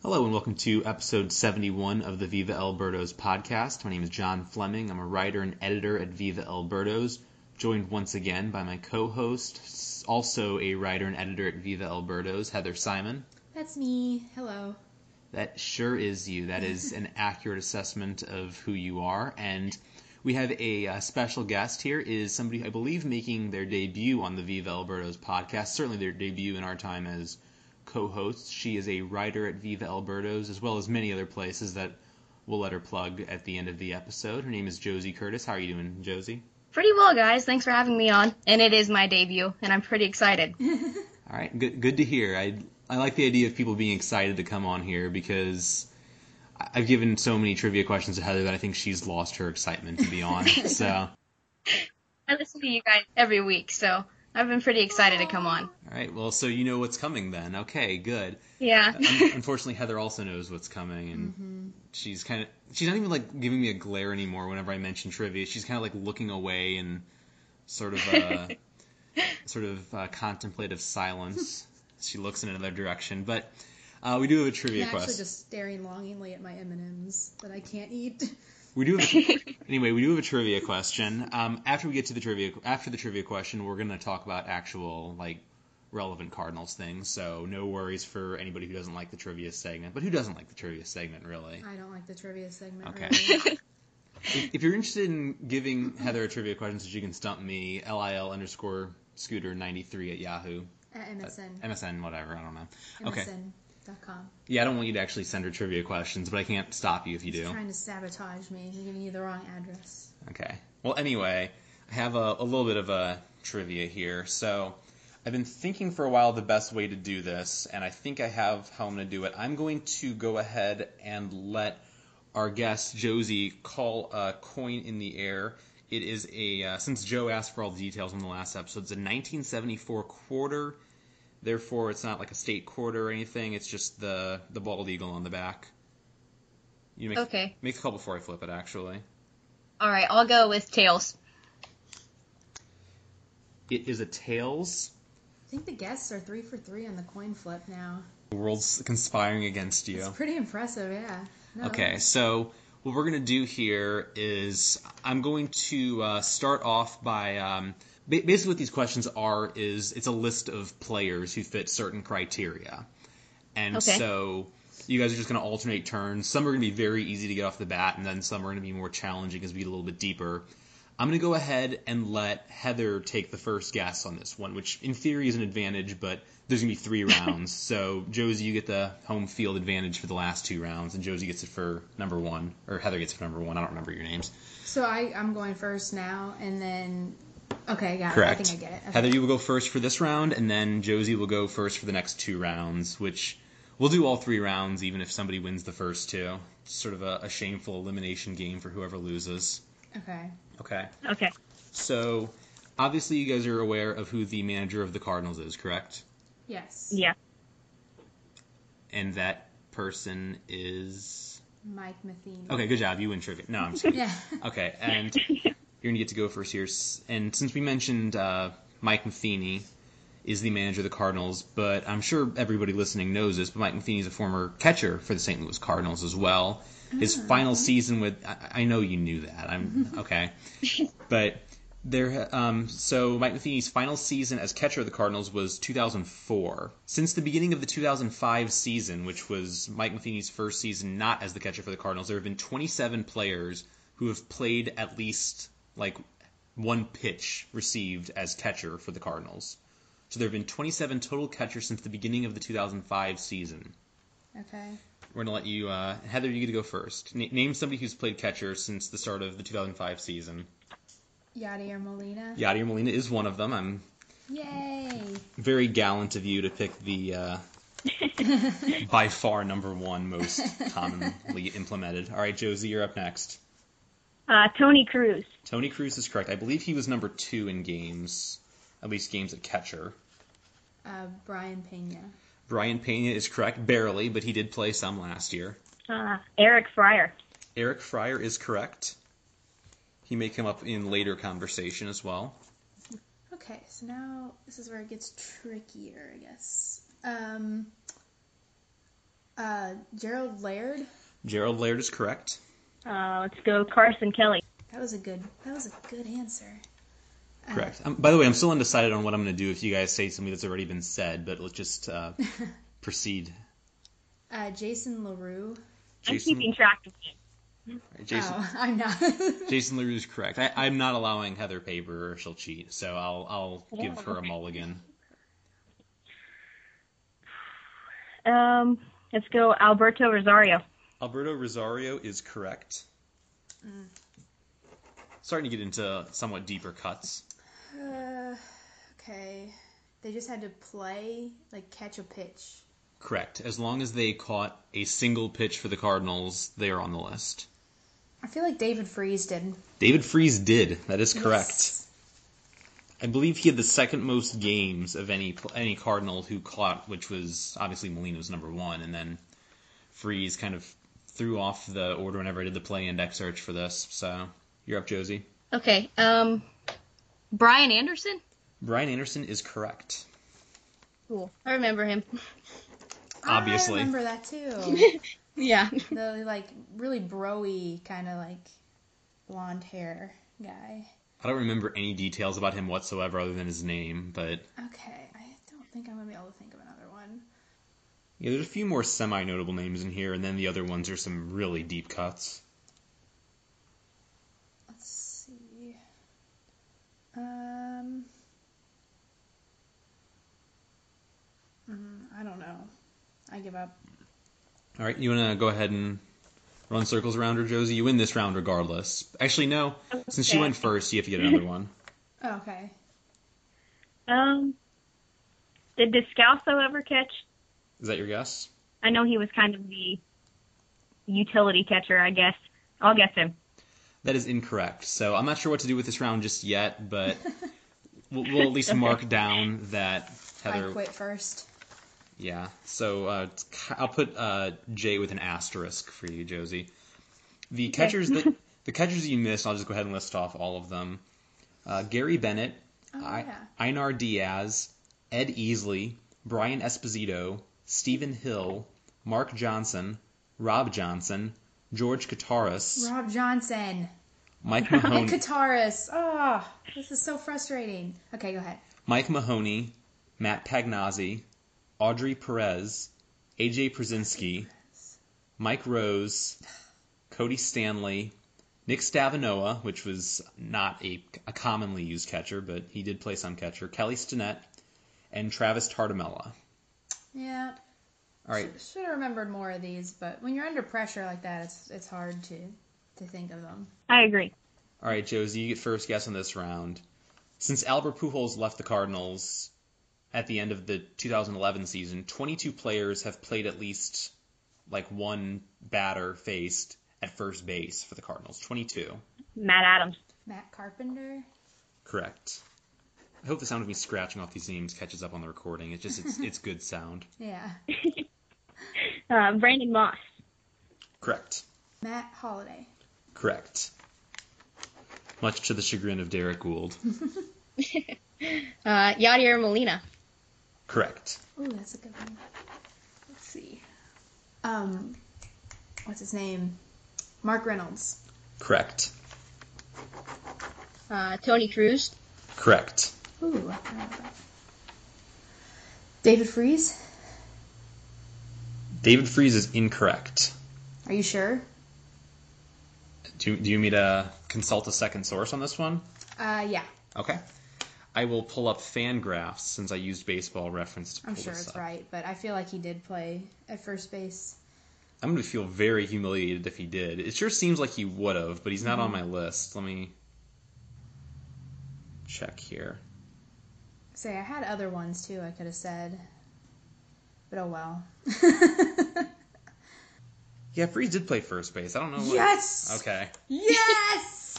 Hello and welcome to episode 71 of the Viva El Birdos podcast. My name is John Fleming. I'm a writer and editor at Viva El Birdos, joined once again by my co-host, also a writer and editor at Viva El Birdos, Heather Simon. That's me. Hello. That sure is you. That is an accurate assessment of who you are. And we have a special guest here, is somebody I believe making their debut on the Viva El Birdos podcast, certainly their debut in our time as co-hosts. She is a writer at Viva El Birdos, as well as many other places that we'll let her plug at the end of the episode. Her name is Josie Curtis. How are you doing, Josie? Pretty well, guys. Thanks for having me on. And it is my debut, and I'm pretty excited. All right, good to hear. I like the idea of people being excited to come on here because I've given so many trivia questions to Heather that I think she's lost her excitement to be on. So I listen to you guys every week, so I've been pretty excited to come on. All right, well, so you know what's coming then. Okay, good. Yeah. Unfortunately, Heather also knows what's coming, and she's not even like giving me a glare anymore whenever I mention trivia. She's kind of like looking away and sort of contemplative silence. She looks in another direction, but we do have a trivia question. I'm actually just staring longingly at my M&Ms that I can't eat. We do have a trivia question. After we get to the trivia question, we're going to talk about actual relevant Cardinals things. So no worries for anybody who doesn't like the trivia segment. But who doesn't like the trivia segment, really? I don't like the trivia segment. Okay. Really. If you're interested in giving Heather a trivia question so she can stump me, LIL_Scooter93 at Yahoo. At MSN. MSN, whatever. I don't know. Okay. MSN.com. Yeah, I don't want you to actually send her trivia questions, but I can't stop you if you do. She's trying to sabotage me. You're giving you the wrong address. Okay. Well, anyway, I have a little bit of a trivia here. So I've been thinking for a while the best way to do this, and I think I have how I'm going to do it. I'm going to go ahead and let our guest, Josie, call a coin in the air. It is since Joe asked for all the details on the last episode, it's a 1974 quarter. Therefore, it's not like a state quarter or anything. It's just the bald eagle on the back. Okay. Make the call before I flip it, actually. All right, I'll go with tails. It is a tails. I think the guests are 3 for 3 on the coin flip now. The world's conspiring against you. It's pretty impressive, yeah. No. Okay, so what we're going to do here is I'm going to start off by... basically what these questions is it's a list of players who fit certain criteria. And so you guys are just going to alternate turns. Some are going to be very easy to get off the bat, and then some are going to be more challenging as we get a little bit deeper. I'm going to go ahead and let Heather take the first guess on this one, which in theory is an advantage, but there's going to be 3 rounds. So, Josie, you get the home field advantage for the last 2 rounds, and Josie gets it for number 1, or Heather gets it for number 1. I don't remember your names. So I'm going first now, and then... Okay, got Correct. it. I think I get it. Okay. Heather, you will go first for this round, and then Josie will go first for the next 2 rounds, which we'll do all 3 rounds, even if somebody wins the first 2. It's sort of a shameful elimination game for whoever loses. Okay. Okay. So, obviously you guys are aware of who the manager of the Cardinals is, correct? Yes. Yeah. And that person is... Mike Matheny. Okay, good job. You win trivia. No, I'm just kidding. Yeah. Okay, and you're going to get to go first here. And since we mentioned Mike Matheny is the manager of the Cardinals, but I'm sure everybody listening knows this, but Mike Matheny is a former catcher for the St. Louis Cardinals as well. His final season with... I know you knew that. I'm okay. But so Mike Matheny's final season as catcher of the Cardinals was 2004. Since the beginning of the 2005 season, which was Mike Matheny's first season not as the catcher for the Cardinals, there have been 27 players who have played at least one pitch received as catcher for the Cardinals. So there have been 27 total catchers since the beginning of the 2005 season. Okay. We're going to let you... Heather, you get to go first. Name somebody who's played catcher since the start of the 2005 season. Yadier Molina. Yadier Molina is one of them. I'm Yay! very gallant of you to pick the by far number 1 most commonly implemented. All right, Josie, you're up next. Tony Cruz. Tony Cruz is correct. I believe he was number 2 in games, at least games at catcher. Brian Pena. Brian Pena is correct, barely, but he did play some last year. Eric Fryer. Eric Fryer is correct. He may come up in later conversation as well. Okay, so now this is where it gets trickier, I guess. Gerald Laird. Gerald Laird is correct. Let's go Carson Kelly. That was a good answer. Correct. By the way, I'm still undecided on what I'm going to do if you guys say something that's already been said, but let's just proceed. Jason LaRue. I'm keeping track of it. Jason, I'm not. Jason LaRue is correct. I'm not allowing Heather Paper or she'll cheat, so I'll give her a mulligan. Let's go Alberto Rosario. Alberto Rosario is correct. Starting to get into somewhat deeper cuts. Okay. They just had to play, catch a pitch. Correct. As long as they caught a single pitch for the Cardinals, they are on the list. I feel like David Freese did. David Freese did. That is correct. Yes. I believe he had the second most games of any Cardinal who caught, which was obviously Molina's number one, and then Freese kind of threw off the order whenever I did the play index search for this. So you're up, Josie. Okay. Brian Anderson? Brian Anderson is correct. Cool. I remember him. Obviously. I remember that too. Yeah. The really bro-y kind of blonde hair guy. I don't remember any details about him whatsoever other than his name, but... Okay, I don't think I'm going to be able to think of another one. Yeah, there's a few more semi-notable names in here, and then the other ones are some really deep cuts. Let's see. I don't know. I give up. All right, you want to go ahead and run circles around her, Josie? You win this round regardless. Actually, no. Since she went first, you have to get another one. Oh, okay. Did Descalso ever catch? Is that your guess? I know he was kind of the utility catcher, I guess. I'll guess him. That is incorrect. So I'm not sure what to do with this round just yet, but we'll at least mark down that Heather... I quit first. Yeah, so I'll put J with an asterisk for you, Josie. The catchers that you missed, I'll just go ahead and list off all of them. Gary Bennett, Einar Diaz, Ed Easley, Brian Esposito, Stephen Hill, Mark Johnson, Rob Johnson, George Kataris. Rob Johnson. Mike Mahoney. And Kataris. Oh, this is so frustrating. Okay, go ahead. Mike Mahoney, Matt Pagnazzi, Audrey Perez, AJ Przinsky, Mike Rose, Cody Stanley, Nick Stavinoa, which was not a commonly used catcher, but he did play some catcher, Kelly Stinnett, and Travis Tartamella. Yeah. All right. Should have remembered more of these, but when you're under pressure like that, it's hard to think of them. I agree. All right, Josie, you get first guess on this round. Since Albert Pujols left the Cardinals at the end of the 2011 season, 22 players have played at least one batter faced at first base for the Cardinals. 22. Matt Adams. Matt Carpenter? Correct. I hope the sound of me scratching off these names catches up on the recording. It's good sound. Yeah. Brandon Moss. Correct. Matt Holliday. Correct. Much to the chagrin of Derek Gould. Yadier Molina. Correct. Ooh, that's a good one. Let's see. What's his name? Mark Reynolds. Correct. Tony Cruz. Correct. Ooh, I don't know that. David Freese. David Freese is incorrect. Are you sure? Do you need to consult a second source on this one? Yeah. Okay. I will pull up Fangraphs since I used Baseball Reference to pull I'm this sure up. it's right, but I feel like he did play at first base. I'm going to feel very humiliated if he did. It sure seems like he would have, but he's not on my list. Let me check here. Say, I had other ones too I could have said. But oh well. Yeah, Freese did play first base. I don't know what... Yes! Okay. Yes!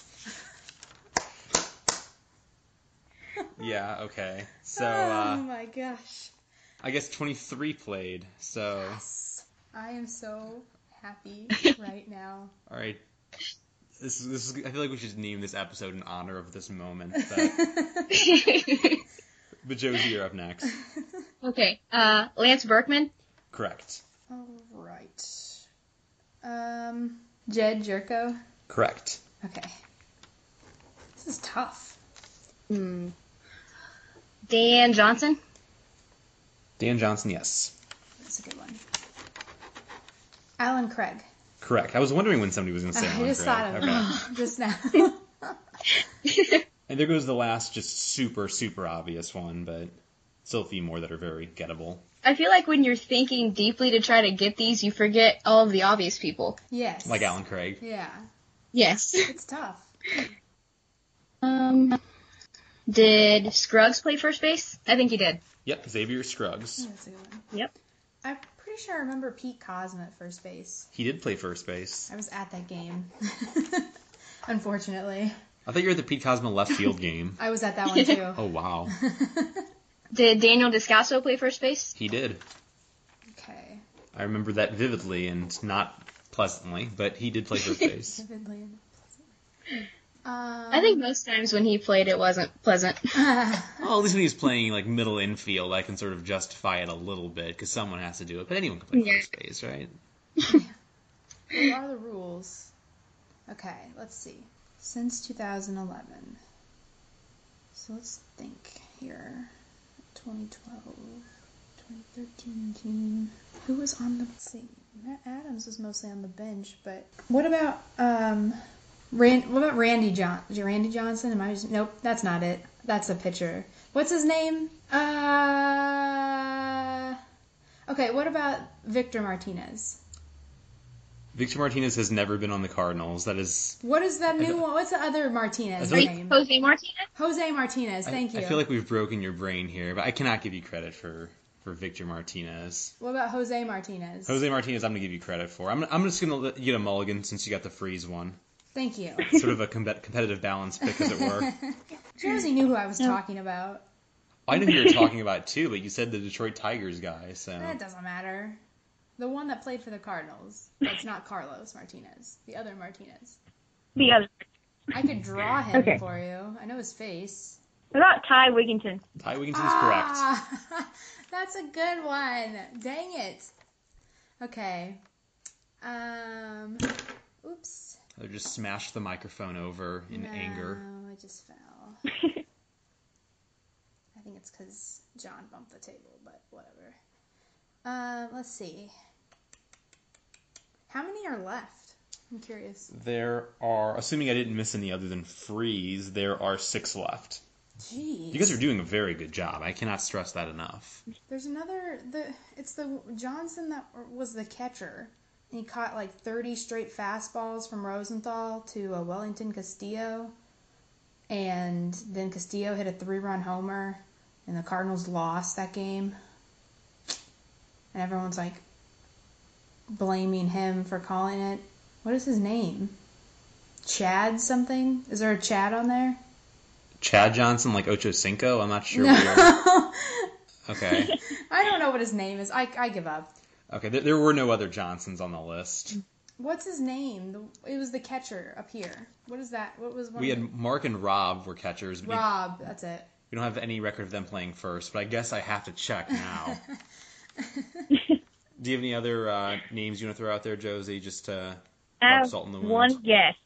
Yeah, okay. So, oh my gosh. I guess 23 played, so... Yes. I am so happy right now. All right. This is. I feel like we should name this episode in honor of this moment. But, Josie, you're up next. Okay. Lance Berkman. Correct. All right. right. Jed Jerko. Correct. Okay. This is tough. Dan Johnson. Dan Johnson, yes. That's a good one. Alan Craig. Correct. I was wondering when somebody was going to say I Alan just Craig. thought of Okay. it just now. And there goes the last just super, super obvious one, but still a few more that are very gettable. I feel like when you're thinking deeply to try to get these, you forget all of the obvious people. Yes. Like Alan Craig. Yeah. Yes. It's tough. Did Scruggs play first base? I think he did. Yep, Xavier Scruggs. That's a good one. Yep. I'm pretty sure I remember Pete Cosma at first base. He did play first base. I was at that game. Unfortunately. I thought you were at the Pete Cosma left field game. I was at that one too. Oh, wow. Did Daniel Descasso play first base? He did. Okay. I remember that vividly and not pleasantly, but he did play first base. Vividly and pleasantly. I think most times when he played, it wasn't pleasant. Well, at least when he's playing like middle infield, I can sort of justify it a little bit because someone has to do it. But anyone can play Yeah. first base, right? What are the rules? Okay, let's see. Since 2011. So let's think here. 2012, 2013 team. Who was on the... Let's see. Matt Adams was mostly on the bench, but... What about, Randy Johnson? Am I just... Nope, that's not it. That's a pitcher. What's his name? Okay, what about Victor Martinez? Victor Martinez has never been on the Cardinals. That is... What is that new one? What's the other Martinez I feel name? Jose Martinez? Jose Martinez, thank you. I feel like we've broken your brain here, but I cannot give you credit for Victor Martinez. What about Jose Martinez? Jose Martinez, I'm going to give you credit for. I'm just going to get a mulligan since you got the freeze one. Thank you. Sort of a competitive balance pick, as it were. Josie knew who I was talking about. I knew who you were talking about, too, but you said the Detroit Tigers guy, so... That doesn't matter. The one that played for the Cardinals. That's not Carlos Martinez. The other Martinez. The other. I could draw him Okay. for you. I know his face. What about Ty Wigginton? Ty Wigginton is correct. Ah, that's a good one. Dang it. Okay. Oops. I just smashed the microphone over in anger. No, it just fell. I think it's because John bumped the table, but whatever. Let's see. How many are left? I'm curious. There are, assuming I didn't miss any other than freeze, there are 6 left. Jeez. You guys are doing a very good job. I cannot stress that enough. There's another. It's the Johnson that was the catcher. And he caught like 30 straight fastballs from Rosenthal to Wellington Castillo. And then Castillo hit a 3-run homer. And the Cardinals lost that game. And everyone's like blaming him for calling it. What is his name? Chad something? Is there a Chad on there? Chad Johnson, like Ocho Cinco? I'm not sure. No. Okay. I don't know what his name is. I give up. Okay, there were no other Johnsons on the list. What's his name? It was the catcher up here. What is that? What was one? We of had Mark and Rob were catchers. the... Rob. That's it. We don't have any record of them playing first, but I guess I have to check now. Do you have any other names you want to throw out there, Josie, just to rub salt in the wound? One guess.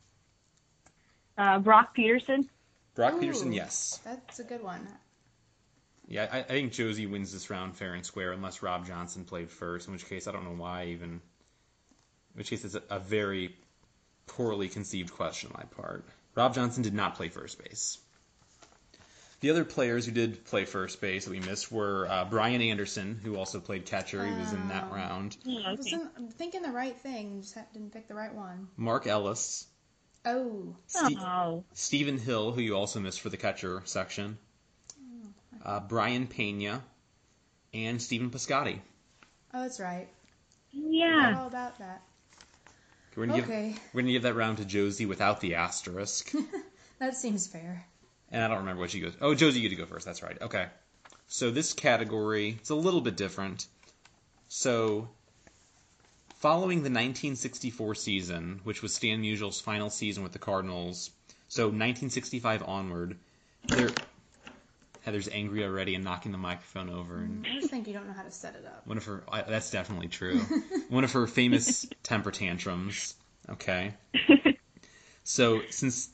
Brock Peterson. Brock Ooh, Peterson, yes. That's a good one. Yeah, I think Josie wins this round fair and square unless Rob Johnson played first, in which case I don't know why even. In which case it's a very poorly conceived question on my part. Rob Johnson did not play first base. The other players who did play first base that we missed were Brian Anderson, who also played catcher. He was in that round. I'm thinking the right thing. Just didn't pick the right one. Mark Ellis. Oh. Stephen Hill, who you also missed for the catcher section. Brian Pena. And Stephen Piscotty. Oh, that's right. Yeah. All about that. We're gonna give that round to Josie without the asterisk. That seems fair. And I don't remember what she goes. Oh, Josie, you get to go first. That's right. Okay. So this category, it's a little bit different. So, following the 1964 season, which was Stan Musial's final season with the Cardinals, so 1965 onward, there Heather's angry already and knocking the microphone over. And I just think you don't know how to set it up. one of her, that's definitely true. One of her famous temper tantrums. Okay. So since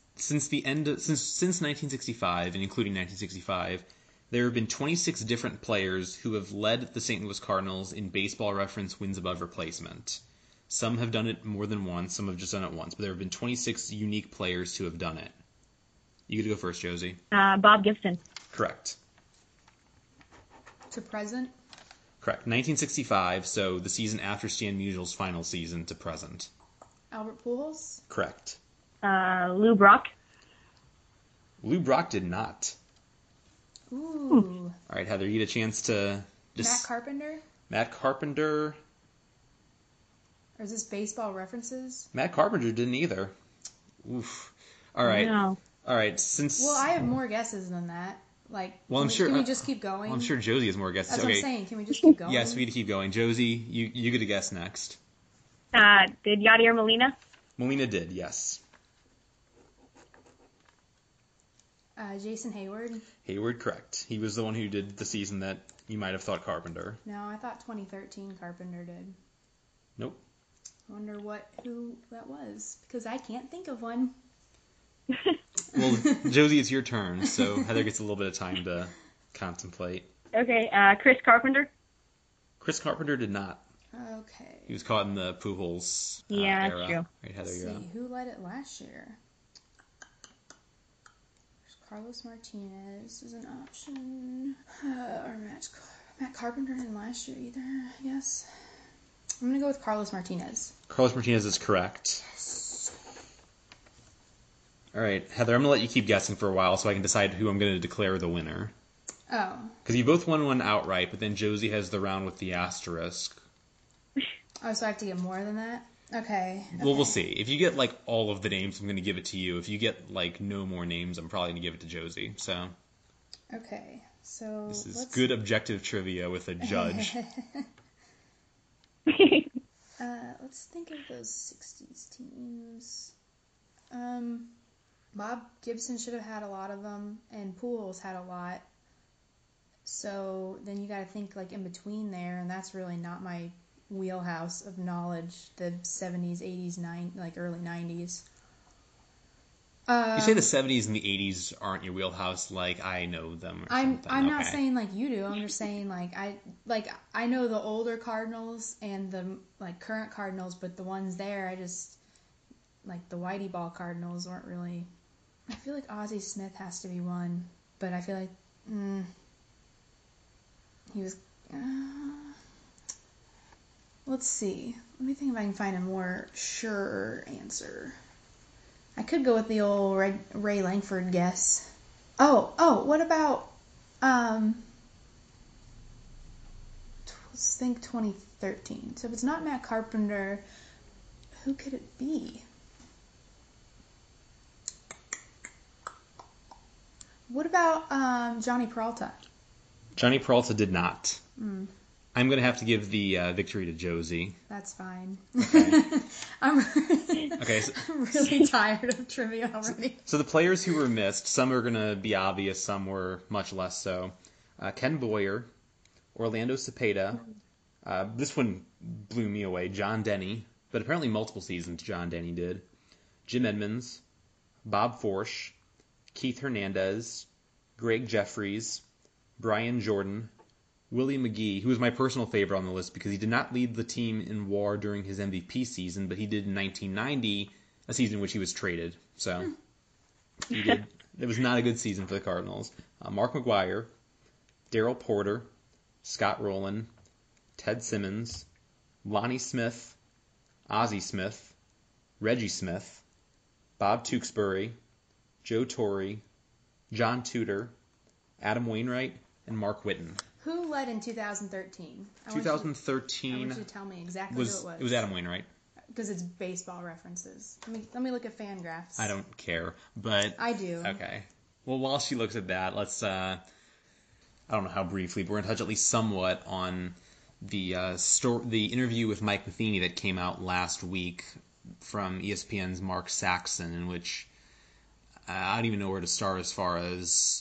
1965 and including 1965, there have been 26 different players who have led the St. Louis Cardinals in Baseball Reference wins above replacement. Some have done it more than once, some have just done it once, but there have been 26 unique players who have done it. You get to go first, Josie. Bob Gibson. Correct. To present? Correct. 1965, so the season after Stan Musial's final season to present. Albert Pujols? Correct. Lou Brock. Lou Brock did not. Ooh. All right, Heather, you get a chance to just... Matt Carpenter? Matt Carpenter... Or is this Baseball References? Matt Carpenter didn't either. Oof. All right. No. All right, since... Well, I have more guesses than that. Like, Well, I'm sure- Can we just keep going? Well, I'm sure Josie has more guesses. That's Okay. what I'm saying. Can we just keep going? Yes, we need to keep going. Josie, you get a guess next. Did Yadier Molina? Molina did, yes. Jason Hayward? Hayward, correct. He was the one who did the season that you might have thought Carpenter. No, I thought 2013 Carpenter did. Nope. I wonder who that was. Because I can't think of one. Well, Josie, it's your turn, so Heather gets a little bit of time to contemplate. Okay, Chris Carpenter? Chris Carpenter did not. Okay. He was caught in the Pujols Yeah, era. that's true. Right, Heather, Let's you're see. up. Who led it last year? Carlos Martinez is an option. Or Matt Carpenter didn't last year either, I guess. I'm going to go with Carlos Martinez. Carlos Martinez is correct. All right, Heather, I'm going to let you keep guessing for a while so I can decide who I'm going to declare the winner. Oh. Because you both won one outright, but then Josie has the round with the asterisk. Oh, so I have to get more than that? Okay. Well, we'll see. If you get, like, all of the names, I'm going to give it to you. If you get, like, no more names, I'm probably going to give it to Josie. So Okay. So this is good objective trivia with a judge. Let's think of those 60s teams. Bob Gibson should have had a lot of them, and Pujols had a lot. So then you got to think like in between there, and that's really not my wheelhouse of knowledge. The 70s, 80s, early 90s. You say the 70s and the 80s aren't your wheelhouse, like I know them. Or I'm something. not Okay. saying like you do. I'm just saying like I know the older Cardinals and the like current Cardinals, but the ones there I just like the Whitey Ball Cardinals weren't really. I feel like Ozzie Smith has to be one, but I feel like he was. Let's see. Let me think if I can find a more sure answer. I could go with the old Ray Langford guess. Oh, what about, let's think 2013. So if it's not Matt Carpenter, who could it be? What about Johnny Peralta? Johnny Peralta did not. I'm going to have to give the victory to Josie. That's fine. Okay. I'm Okay. So, I'm really tired of trivia already. so the players who were missed, some are going to be obvious, some were much less so. Ken Boyer, Orlando Cepeda. This one blew me away. John Denny, but apparently multiple seasons John Denny did. Jim Edmonds, Bob Forsch, Keith Hernandez, Greg Jeffries, Brian Jordan, Willie McGee, who was my personal favorite on the list because he did not lead the team in WAR during his MVP season, but he did in 1990, a season in which he was traded. So he did. It was not a good season for the Cardinals. Mark McGwire, Darrell Porter, Scott Rowland, Ted Simmons, Lonnie Smith, Ozzie Smith, Reggie Smith, Bob Tewksbury, Joe Torre, John Tudor, Adam Wainwright, and Mark Whitten. Who led in 2013? I 2013 want you to tell me exactly who it was. It was Adam Wainwright. Because it's baseball references. Let me look at Fangraphs. I don't care, but I do. Okay. Well, while she looks at that, let's. I don't know how briefly, but we're going to touch at least somewhat on the the interview with Mike Matheny that came out last week from ESPN's Mark Saxon, in which I don't even know where to start as far as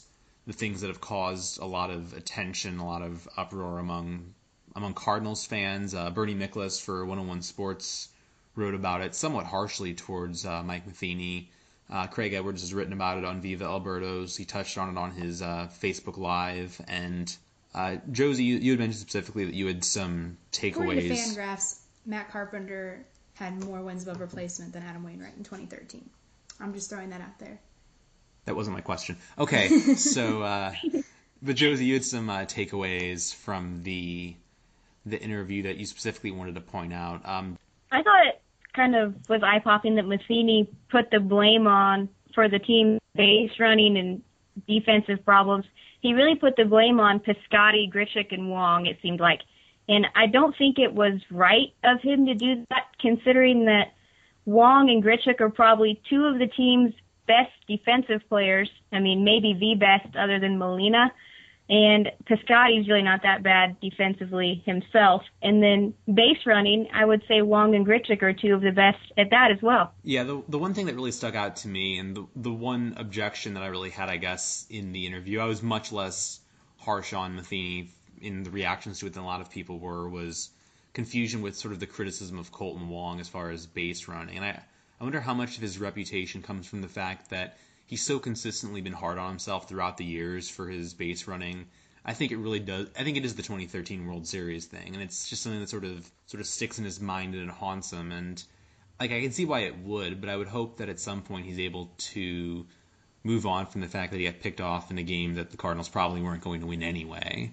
the things that have caused a lot of attention, a lot of uproar among Cardinals fans. Bernie Miklasz for 101 Sports wrote about it somewhat harshly towards Mike Matheny. Craig Edwards has written about it on Viva Alberto's. He touched on it on his Facebook Live. And Josie, you had mentioned specifically that you had some takeaways. According to Fangraphs, Matt Carpenter had more wins above replacement than Adam Wainwright in 2013. I'm just throwing that out there. That wasn't my question. Okay, so, but Josie, you had some takeaways from the interview that you specifically wanted to point out. I thought it kind of was eye-popping that Matheny put the blame on for the team's base running and defensive problems. He really put the blame on Piscotty, Grichuk, and Wong, it seemed like. And I don't think it was right of him to do that, considering that Wong and Grichuk are probably two of the team's best defensive players. I mean, maybe the best other than Molina. And Piscotty's really not that bad defensively himself. And then base running, I would say Wong and Grichuk are two of the best at that as well. Yeah, the one thing that really stuck out to me, and the one objection that I really had, I guess, in the interview, I was much less harsh on Matheny in the reactions to it than a lot of people were, was confusion with sort of the criticism of Colton Wong as far as base running. And I wonder how much of his reputation comes from the fact that he's so consistently been hard on himself throughout the years for his base running. I think it really does. I think it is the 2013 World Series thing, and it's just something that sort of sticks in his mind and it haunts him. And like I can see why it would, but I would hope that at some point he's able to move on from the fact that he got picked off in a game that the Cardinals probably weren't going to win anyway.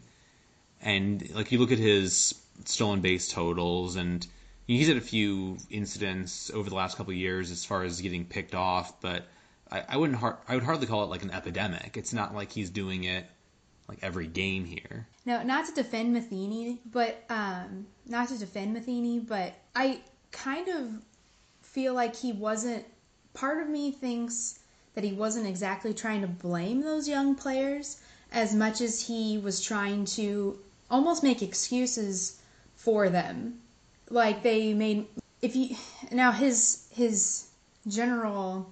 And like you look at his stolen base totals, and he's had a few incidents over the last couple of years as far as getting picked off, but I would hardly call it like an epidemic. It's not like he's doing it like every game here. No, not to defend Matheny, but I kind of feel like he wasn't. Part of me thinks that he wasn't exactly trying to blame those young players as much as he was trying to almost make excuses for them. Like they made his general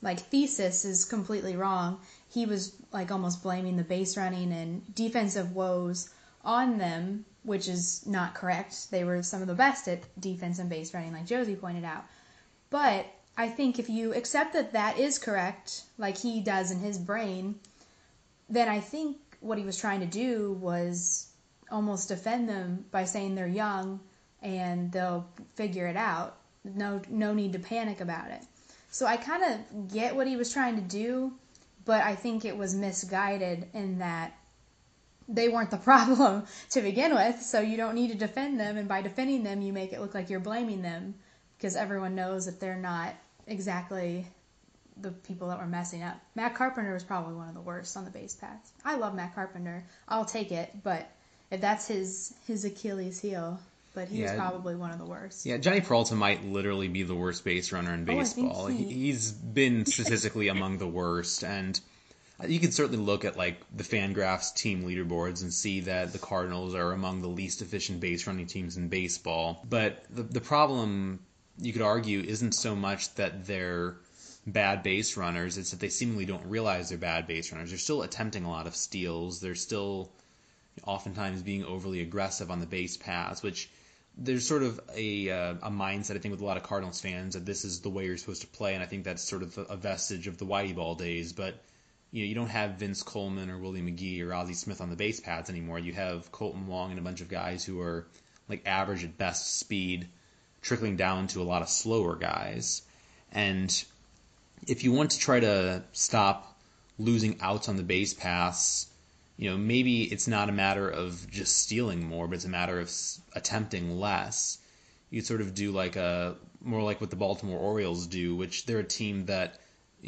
thesis is completely wrong. He was almost blaming the base running and defensive woes on them, which is not correct. They were some of the best at defense and base running, like Josie pointed out. But I think if you accept that that is correct, like he does in his brain, then I think what he was trying to do was almost defend them by saying they're young and they'll figure it out. No need to panic about it. So I kind of get what he was trying to do, but I think it was misguided in that they weren't the problem to begin with, so you don't need to defend them, and by defending them, you make it look like you're blaming them, because everyone knows that they're not exactly the people that were messing up. Matt Carpenter was probably one of the worst on the base paths. I love Matt Carpenter. I'll take it, but if that's his Achilles heel, but he was probably one of the worst. Yeah, Johnny Peralta might literally be the worst base runner in baseball. He's been statistically among the worst, and you can certainly look at the Fangraphs team leaderboards and see that the Cardinals are among the least efficient base running teams in baseball. But the problem, you could argue, isn't so much that they're bad base runners, it's that they seemingly don't realize they're bad base runners. They're still attempting a lot of steals. They're still oftentimes being overly aggressive on the base paths, which there's sort of a mindset, I think, with a lot of Cardinals fans that this is the way you're supposed to play, and I think that's sort of a vestige of the Whitey Ball days. But you don't have Vince Coleman or Willie McGee or Ozzie Smith on the base paths anymore. You have Colton Wong and a bunch of guys who are average at best speed, trickling down to a lot of slower guys. And if you want to try to stop losing outs on the base paths, maybe it's not a matter of just stealing more, but it's a matter of attempting less. You sort of do more like what the Baltimore Orioles do, which they're a team that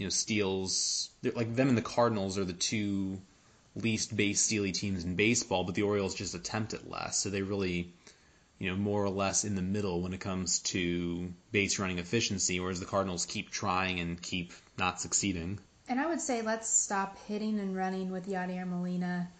steals. Them and the Cardinals are the two least base stealy teams in baseball, but the Orioles just attempt it less, so they really more or less in the middle when it comes to base running efficiency, whereas the Cardinals keep trying and keep not succeeding. And I would say let's stop hitting and running with Yadier Molina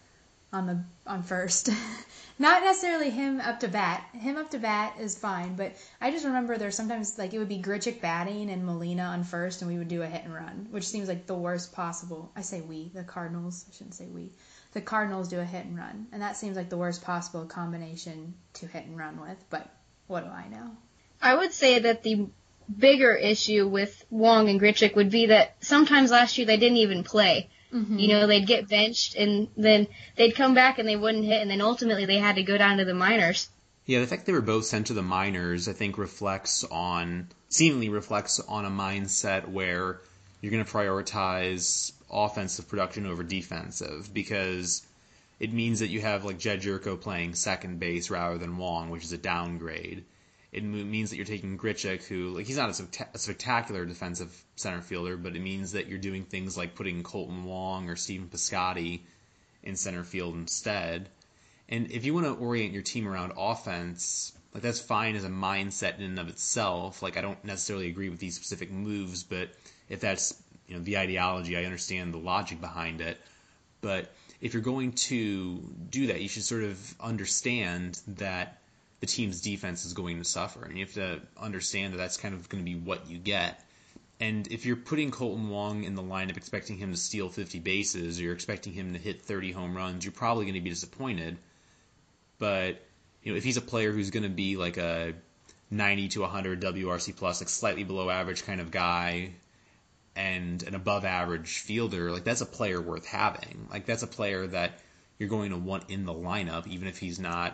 on first. Not necessarily him up to bat. Him up to bat is fine, but I just remember there's sometimes like it would be Grichuk batting and Molina on first, and we would do a hit and run, which seems like the worst possible. I say we, the Cardinals. I shouldn't say we. The Cardinals do a hit and run, and that seems like the worst possible combination to hit and run with. But what do I know? I would say that the bigger issue with Wong and Grichuk would be that sometimes last year they didn't even play. Mm-hmm. You know, they'd get benched, and then they'd come back and they wouldn't hit, and then ultimately they had to go down to the minors. Yeah, the fact they were both sent to the minors, I think, seemingly reflects on a mindset where you're going to prioritize offensive production over defensive, because it means that you have like Jed Jerko playing second base rather than Wong, which is a downgrade. It means that you're taking Grichuk, who, like, he's not a spectacular defensive center fielder, but it means that you're doing things like putting Colton Wong or Stephen Piscotty in center field instead. And if you want to orient your team around offense, like, that's fine as a mindset in and of itself. Like, I don't necessarily agree with these specific moves, but if that's, the ideology, I understand the logic behind it. But if you're going to do that, you should sort of understand that the team's defense is going to suffer, and you have to understand that that's kind of going to be what you get. And if you're putting Colton Wong in the lineup expecting him to steal 50 bases, or you're expecting him to hit 30 home runs, you're probably going to be disappointed. But if he's a player who's going to be like a 90 to 100 WRC plus, like slightly below average kind of guy, and an above average fielder, like, that's a player worth having. Like, that's a player that you're going to want in the lineup, even if he's not,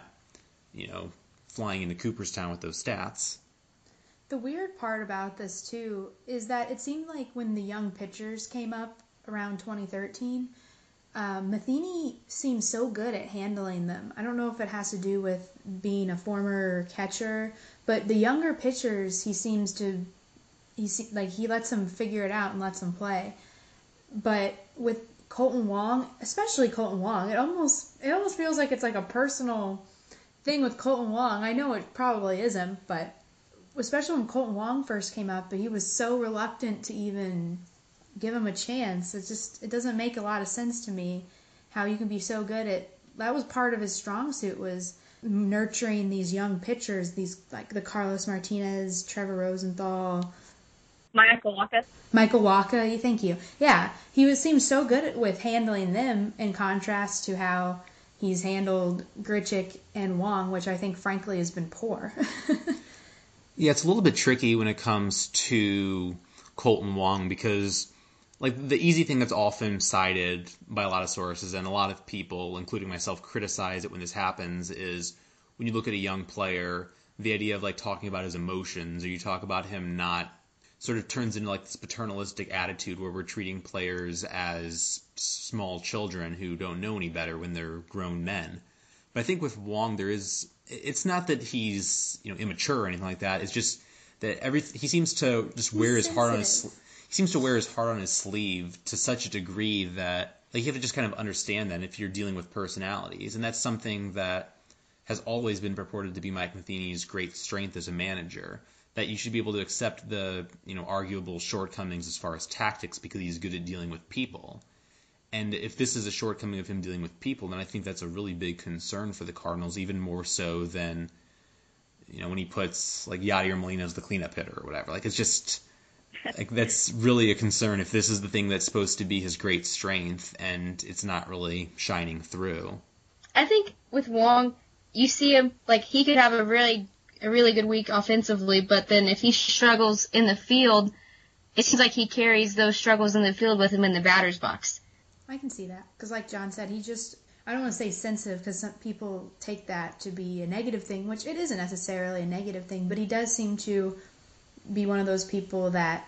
flying into Cooperstown with those stats. The weird part about this, too, is that it seemed like when the young pitchers came up around 2013, Matheny seemed so good at handling them. I don't know if it has to do with being a former catcher, but the younger pitchers, he lets them figure it out and lets them play. But with Colton Wong, especially Colton Wong, it almost feels like it's like a personal thing with Colton Wong. I know it probably isn't, but especially when Colton Wong first came up, but he was so reluctant to even give him a chance. It doesn't make a lot of sense to me how you can be so good at. That was part of his strong suit, was nurturing these young pitchers, these like the Carlos Martinez, Trevor Rosenthal, Michael Wacha. Thank you. Yeah, he seems so good with handling them in contrast to how he's handled Grichuk and Wong, which I think, frankly, has been poor. Yeah, it's a little bit tricky when it comes to Colton Wong, because, like, the easy thing that's often cited by a lot of sources, and a lot of people, including myself, criticize it when this happens, is when you look at a young player, the idea of, like, talking about his emotions, or you talk about him not, sort of turns into, like, this paternalistic attitude where we're treating players as small children who don't know any better when they're grown men. But I think with Wong, it's not that he's, immature or anything like that. It's just that he seems to just wear his heart on his sleeve to such a degree that, like, you have to just kind of understand that if you're dealing with personalities. And that's something that has always been purported to be Mike Matheny's great strength as a manager, that you should be able to accept the, arguable shortcomings as far as tactics because he's good at dealing with people. And if this is a shortcoming of him dealing with people, then I think that's a really big concern for the Cardinals, even more so than, when he puts, like, Yadier Molina as the cleanup hitter or whatever. Like, it's just, like, that's really a concern if this is the thing that's supposed to be his great strength and it's not really shining through. I think with Wong, you see him, like, he could have a really good week offensively, but then if he struggles in the field, it seems like he carries those struggles in the field with him in the batter's box. I can see that, because like John said, I don't want to say sensitive, because some people take that to be a negative thing, which it isn't necessarily a negative thing, but he does seem to be one of those people that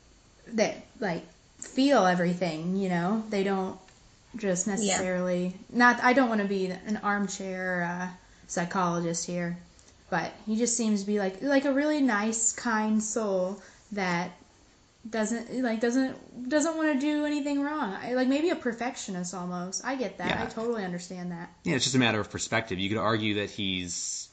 like, feel everything, They don't just necessarily, I don't want to be an armchair psychologist here, but he just seems to be like a really nice, kind soul that doesn't want to do anything wrong. Like, maybe a perfectionist almost. I get that. Yeah. I totally understand that. Yeah, it's just a matter of perspective. You could argue that he's,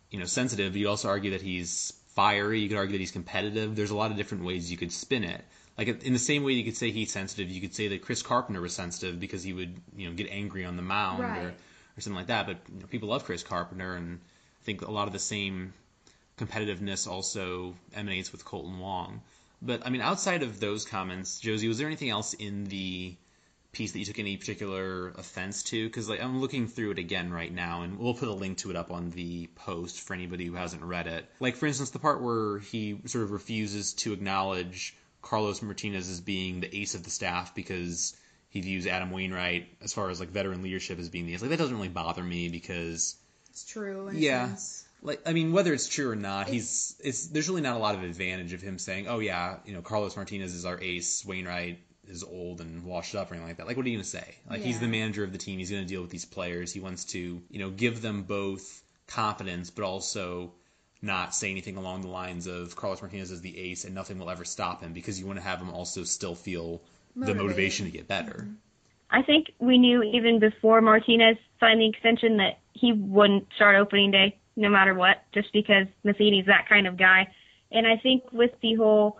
sensitive. You could also argue that he's fiery. You could argue that he's competitive. There's a lot of different ways you could spin it. Like, in the same way you could say he's sensitive, you could say that Chris Carpenter was sensitive because he would, get angry on the mound or something like that. But people love Chris Carpenter, and I think a lot of the same competitiveness also emanates with Colton Wong. But, I mean, outside of those comments, Josie, was there anything else in the piece that you took any particular offense to? Because I'm looking through it again right now, and we'll put a link to it up on the post for anybody who hasn't read it. Like, for instance, the part where he sort of refuses to acknowledge Carlos Martinez as being the ace of the staff because he views Adam Wainwright, as far as veteran leadership, as being the ace. That doesn't really bother me because it's true. In a sense. Whether it's true or not, there's really not a lot of advantage of him saying, "Oh yeah, Carlos Martinez is our ace. Wainwright is old and washed up," or anything like that. What are you gonna say? He's the manager of the team. He's gonna deal with these players. He wants to, give them both confidence, but also not say anything along the lines of Carlos Martinez is the ace and nothing will ever stop him, because you want to have him also still feel the motivation to get better. Mm-hmm. I think we knew even before Martinez signed the extension that he wouldn't start opening day no matter what, just because Matheny's that kind of guy. And I think with the whole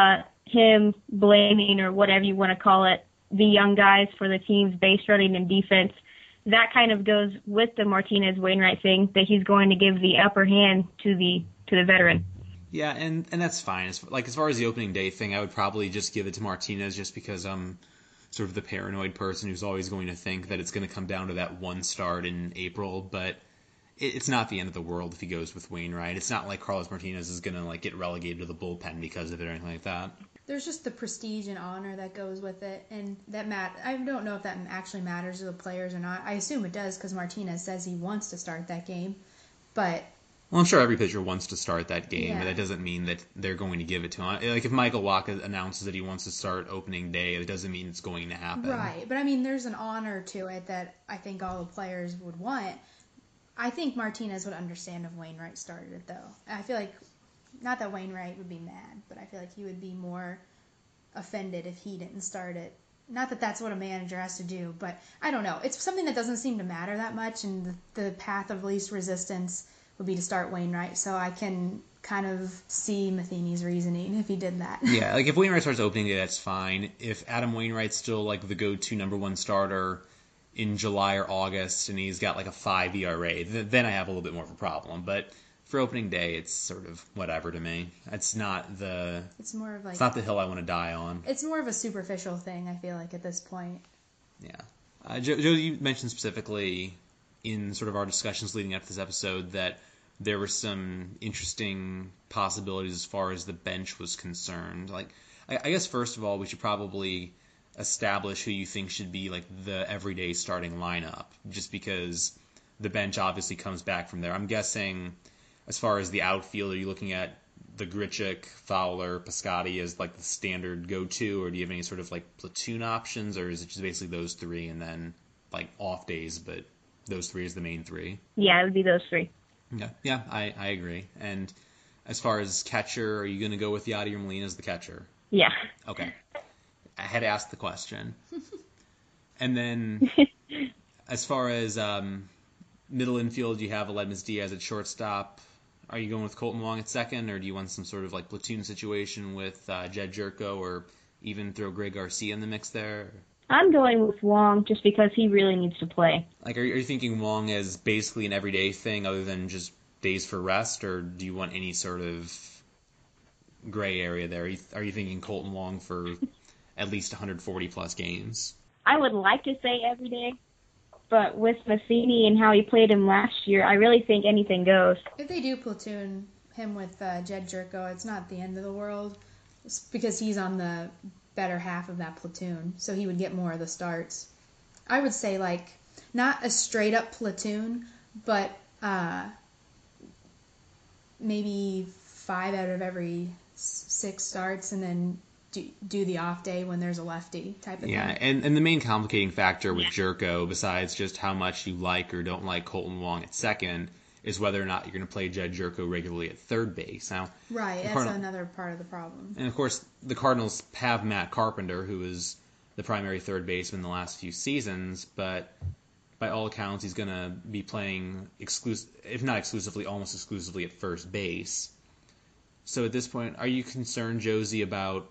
him blaming, or whatever you want to call it, the young guys for the team's base running and defense, that kind of goes with the Martinez-Wainwright thing, that he's going to give the upper hand to the veteran. Yeah, and that's fine. As far as the opening day thing, I would probably just give it to Martinez, just because I'm sort of the paranoid person who's always going to think that it's going to come down to that one start in April, but it's not the end of the world if he goes with Wainwright. It's not like Carlos Martinez is going to get relegated to the bullpen because of it or anything like that. There's just the prestige and honor that goes with it, and I don't know if that actually matters to the players or not. I assume it does, because Martinez says he wants to start that game, but... Well, I'm sure every pitcher wants to start that game, but that doesn't mean that they're going to give it to him. If Michael Wacha announces that he wants to start opening day, it doesn't mean it's going to happen. Right, but I mean, there's an honor to it that I think all the players would want. I think Martinez would understand if Wainwright started it, though. I feel like, not that Wainwright would be mad, but I feel like he would be more offended if he didn't start it. Not that that's what a manager has to do, but I don't know. It's something that doesn't seem to matter that much, and the path of least resistance would be to start Wainwright, so I can kind of see Matheny's reasoning if he did that. Yeah, if Wainwright starts opening day, that's fine. If Adam Wainwright's still the go-to number one starter in July or August, and he's got a 5 ERA, then I have a little bit more of a problem. But for opening day, it's sort of whatever to me. It's not the... It's more of it's not the hill I want to die on. It's more of a superficial thing, I feel like, at this point. Yeah. Joe, you mentioned specifically in sort of our discussions leading up to this episode that there were some interesting possibilities as far as the bench was concerned. I guess first of all, we should probably establish who you think should be the everyday starting lineup, just because the bench obviously comes back from there. I'm guessing as far as the outfield, are you looking at the Grichuk, Fowler, Piscotty as the standard go-to, or do you have any sort of platoon options, or is it just basically those three and then off days, but those three is the main three? Yeah, it would be those three. Yeah, I agree. And as far as catcher, are you going to go with Yadier Molina as the catcher? Yeah. Okay. I had asked the question. And then as far as middle infield, you have Aledmys Diaz at shortstop. Are you going with Colton Wong at second, or do you want some sort of platoon situation with Jed Jerko, or even throw Greg Garcia in the mix there? I'm going with Wong just because he really needs to play. Are you thinking Wong as basically an everyday thing other than just days for rest, or do you want any sort of gray area there? Are you thinking Colton Wong for at least 140-plus games? I would like to say every day, but with Matheny and how he played him last year, I really think anything goes. If they do platoon him with Jed Jerko, it's not the end of the world, because he's on the better half of that platoon, so he would get more of the starts. I would say not a straight up platoon, but maybe 5 out of every 6 starts, and then do the off day when there's a lefty type of thing. Yeah, and the main complicating factor with Jerko, besides just how much you like or don't like Colton Wong at second, is whether or not you're going to play Jed Jerko regularly at third base. Now, right, that's another part of the problem. And of course, the Cardinals have Matt Carpenter, who is the primary third baseman the last few seasons, but by all accounts, he's going to be playing if not exclusively, almost exclusively at first base. So at this point, are you concerned, Josie, about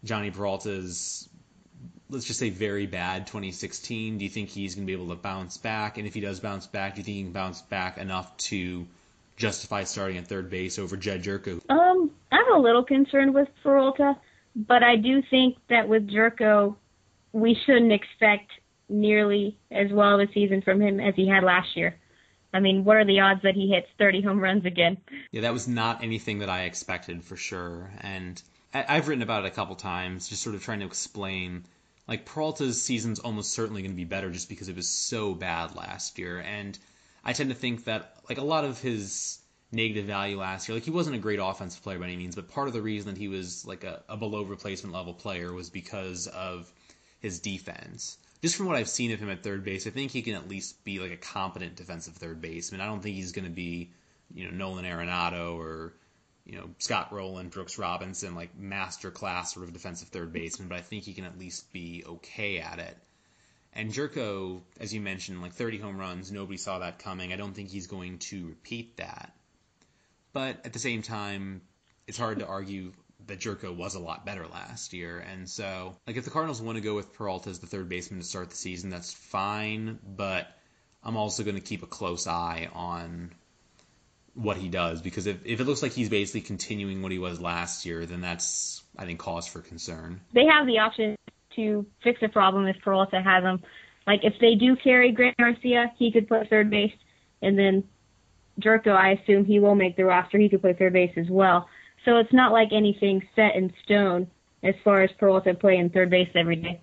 Johnny Peralta's, let's just say, very bad 2016, do you think he's going to be able to bounce back? And if he does bounce back, do you think he can bounce back enough to justify starting at third base over Jed Jerko? I'm a little concerned with Peralta, but I do think that with Jerko, we shouldn't expect nearly as well of a season from him as he had last year. I mean, what are the odds that he hits 30 home runs again? Yeah, that was not anything that I expected for sure. And I've written about it a couple times, just sort of trying to explain, like, Peralta's season's almost certainly going to be better just because it was so bad last year. And I tend to think that, like, a lot of his negative value last year, like, he wasn't a great offensive player by any means, but part of the reason that he was, like, a below replacement level player was because of his defense. Just from what I've seen of him at third base, I think he can at least be, like, a competent defensive third baseman. I don't think he's going to be, Nolan Arenado or, Scott Rowland, Brooks Robinson, like, master class sort of defensive third baseman, but I think he can at least be okay at it. And Jerko, as you mentioned, like 30 home runs, nobody saw that coming. I don't think he's going to repeat that. But at the same time, it's hard to argue that Jerko was a lot better last year. And so, like, if the Cardinals want to go with Peralta as the third baseman to start the season, that's fine. But I'm also going to keep a close eye on what he does, because if it looks like he's basically continuing what he was last year, then that's, I think, cause for concern. They have the option to fix the problem if Peralta has them. Like, if they do carry Grant Garcia, he could play third base. And then Jerko, I assume he will make the roster. He could play third base as well. So it's not like anything set in stone as far as Peralta playing third base every day.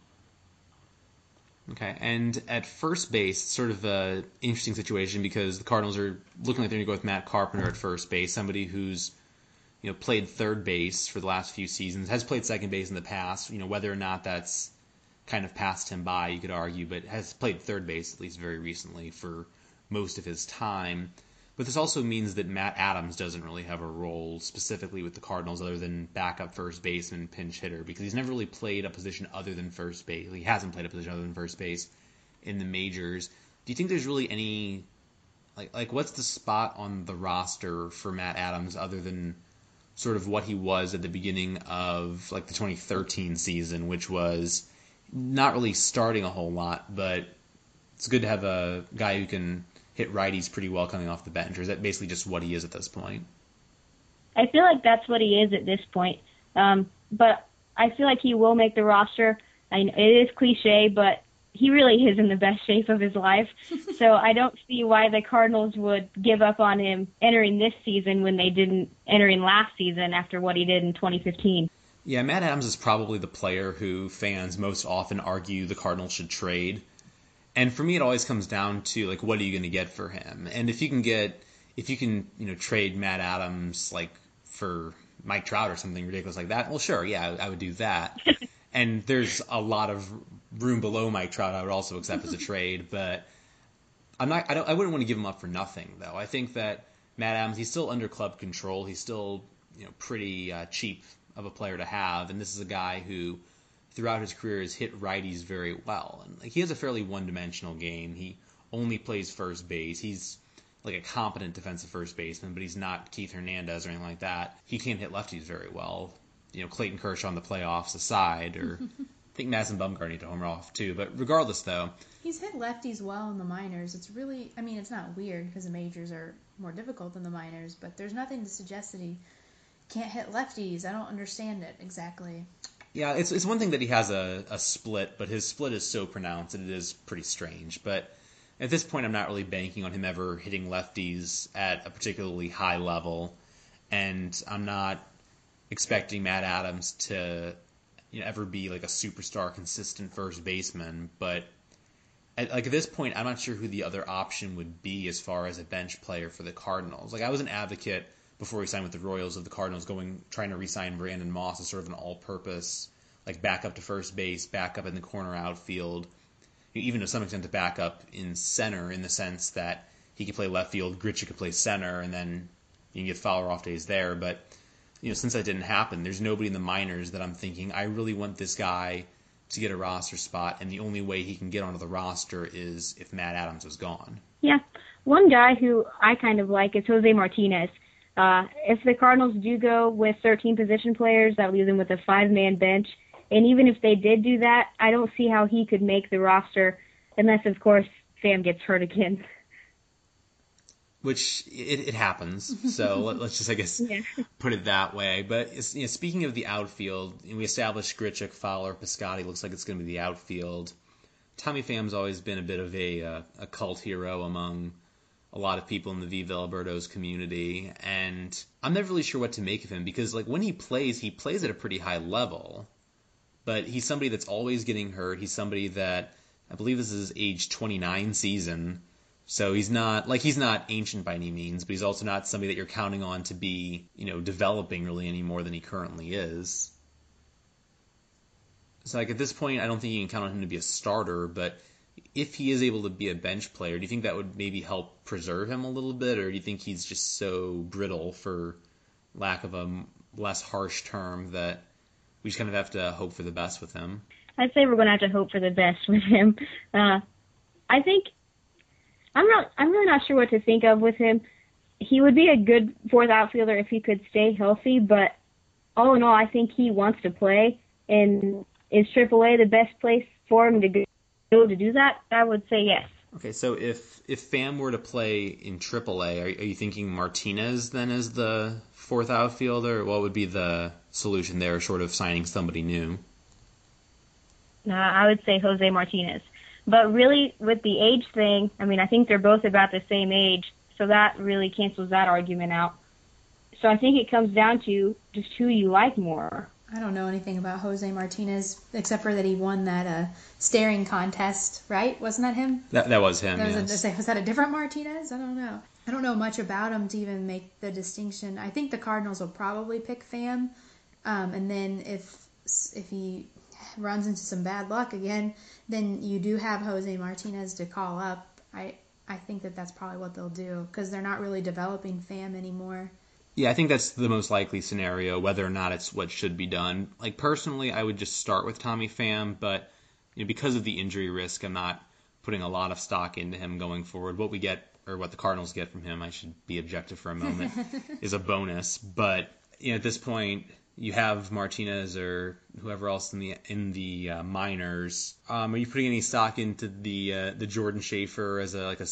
Okay, and at first base, sort of an interesting situation because the Cardinals are looking like they're going to go with Matt Carpenter at first base, somebody who's played third base for the last few seasons, has played second base in the past. Whether or not that's kind of passed him by, you could argue, but has played third base at least very recently for most of his time. But this also means that Matt Adams doesn't really have a role specifically with the Cardinals other than backup first baseman, pinch hitter, because he's never really played a position other than first base. He hasn't played a position other than first base in the majors. Do you think there's really any, like what's the spot on the roster for Matt Adams other than sort of what he was at the beginning of, like, the 2013 season, which was not really starting a whole lot, but it's good to have a guy who can hit righties pretty well coming off the bench, or is that basically just what he is at this point? I feel like that's what he is at this point. But I feel like he will make the roster. It is cliche, but he really is in the best shape of his life. So I don't see why the Cardinals would give up on him entering this season when they didn't enter in last season after what he did in 2015. Yeah, Matt Adams is probably the player who fans most often argue the Cardinals should trade. And for me, it always comes down to, like, what are you going to get for him? And if you can trade Matt Adams, like, for Mike Trout or something ridiculous like that, well, sure, yeah, I would do that. And there's a lot of room below Mike Trout I would also accept as a trade, but I wouldn't want to give him up for nothing, though. I think that Matt Adams, he's still under club control. He's still, pretty cheap of a player to have, and this is a guy who throughout his career has hit righties very well. And, like, he has a fairly one-dimensional game. He only plays first base. He's like a competent defensive first baseman, but he's not Keith Hernandez or anything like that. He can't hit lefties very well. Clayton Kershaw in the playoffs aside, or I think Madison Bumgarner need to homer off too. But regardless, though, he's hit lefties well in the minors. It's really, I mean, it's not weird because the majors are more difficult than the minors, but there's nothing to suggest that he can't hit lefties. I don't understand it exactly. Yeah, it's one thing that he has a split, but his split is so pronounced that it is pretty strange. But at this point, I'm not really banking on him ever hitting lefties at a particularly high level, and I'm not expecting Matt Adams to ever be like a superstar, consistent first baseman. But at this point, I'm not sure who the other option would be as far as a bench player for the Cardinals. Like, I was an advocate before he signed with the Royals of the Cardinals trying to re-sign Brandon Moss as sort of an all-purpose, like, backup to first base, backup in the corner outfield, even to some extent to backup in center, in the sense that he could play left field, Grichuk could play center, and then you can get Fowler off days there. But since that didn't happen, there's nobody in the minors that I'm thinking, I really want this guy to get a roster spot, and the only way he can get onto the roster is if Matt Adams was gone. Yeah. One guy who I kind of like is Jose Martinez. If the Cardinals do go with 13 position players, that leaves them with a 5-man bench. And even if they did do that, I don't see how he could make the roster unless, of course, Pham gets hurt again. Which it happens. So let's just, I guess, put it that way. But speaking of the outfield, we established Grichuk, Fowler, Piscotty. Looks like it's going to be the outfield. Tommy Pham's always been a bit of a cult hero among a lot of people in the Viva Alberto's community, and I'm never really sure what to make of him because, like, when he plays at a pretty high level. But he's somebody that's always getting hurt. He's somebody that, I believe this is his age 29 season. So he's not ancient by any means, but he's also not somebody that you're counting on to be, developing really any more than he currently is. So, like, at this point, I don't think you can count on him to be a starter, but if he is able to be a bench player, do you think that would maybe help preserve him a little bit, or do you think he's just so brittle, for lack of a less harsh term, that we just kind of have to hope for the best with him? I'd say we're going to have to hope for the best with him. I think I'm really not sure what to think of with him. He would be a good fourth outfielder if he could stay healthy, but all in all, I think he wants to play. And is AAA the best place for him to go to do that? I would say yes. Okay, so if Pham were to play in AAA, are you thinking Martinez then as the fourth outfielder? What would be the solution there, short of signing somebody new? I would say Jose Martinez. But really, with the age thing, I think they're both about the same age, so that really cancels that argument out. So I think it comes down to just who you like more. I don't know anything about Jose Martinez, except for that he won that staring contest, right? Wasn't that him? That was him, yes. Was that a different Martinez? I don't know. I don't know much about him to even make the distinction. I think the Cardinals will probably pick Pham, and then if he runs into some bad luck again, then you do have Jose Martinez to call up. I think that's probably what they'll do, because they're not really developing Pham anymore. Yeah, I think that's the most likely scenario, whether or not it's what should be done. Like, personally, I would just start with Tommy Pham, but because of the injury risk, I'm not putting a lot of stock into him going forward. What we get, or what the Cardinals get from him, I should be objective for a moment, is a bonus. But at this point, you have Martinez or whoever else in the minors. Are you putting any stock into the Jordan Schaefer as a